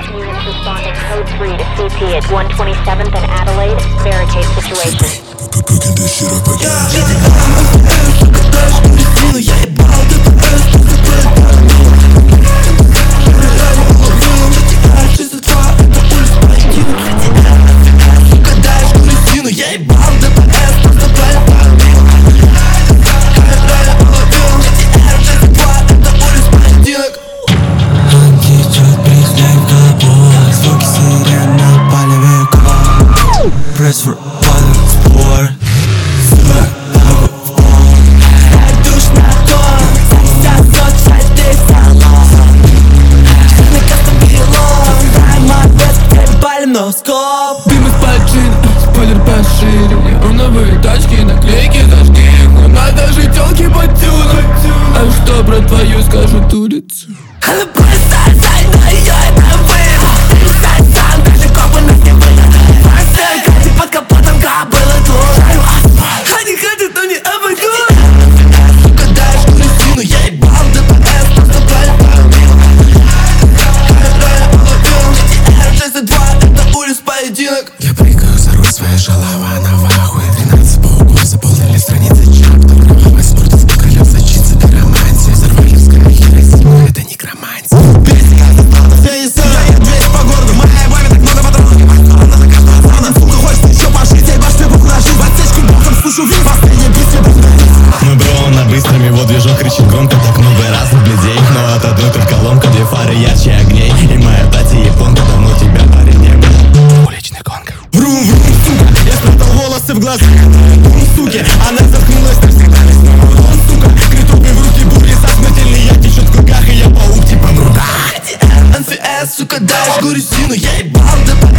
Units responding code 3 to CP at 127th and Adelaide. Barricade situation. Cooking this shit up again. Press for sport. Душ на тон, засосет шесть салон. На кастом пилон, дай мопед, палим носкоп. Дым из пальчин, спойлер пошире. Новые тачки, наклейки зажги. Но надо же тёлки подтюнуть. А что про твою скажут улицу? Она просто за её это выбор. Писать сам, даже копы нас не выгонят. Просто под капотом кобылы тут. Жарю асфальт, они хотят, но не обойдут. Сука, даешь грустину, я ебал ДПС, просто полюбил. Это улиц поединок. Я прыгаю за руль своей шалава на вахуе. 13 по углу заполнили страницы чапта. Правовой спорт из колес зачится до романтии. Зарвалевская херосима, это некромантия. Я не знаю, я 200 по городу. Моей бабе так много патронов. Она за каждого зона. Сука, хочет еще пожить. Я ебашь требух на жизнь. В отсечку боком слышу вин. Последний бит требух на жизнь. Мы бро на быстром, его движок кричит громко. Так много разных людей, но от одной только ломка. Две фары ярче огней. И моя тати японка, давно тебя парень не был. Уличный гонка. Врум, врум, сука. Я спрятал волосы в глаза. Врум, суки. Она заткнулась, так всегда весной. Сука, критопы в руки бури. Сознательный я течет в кругах. И я паук типа мруда. НФС, сука, даешь грустину. Я ебал ДПС.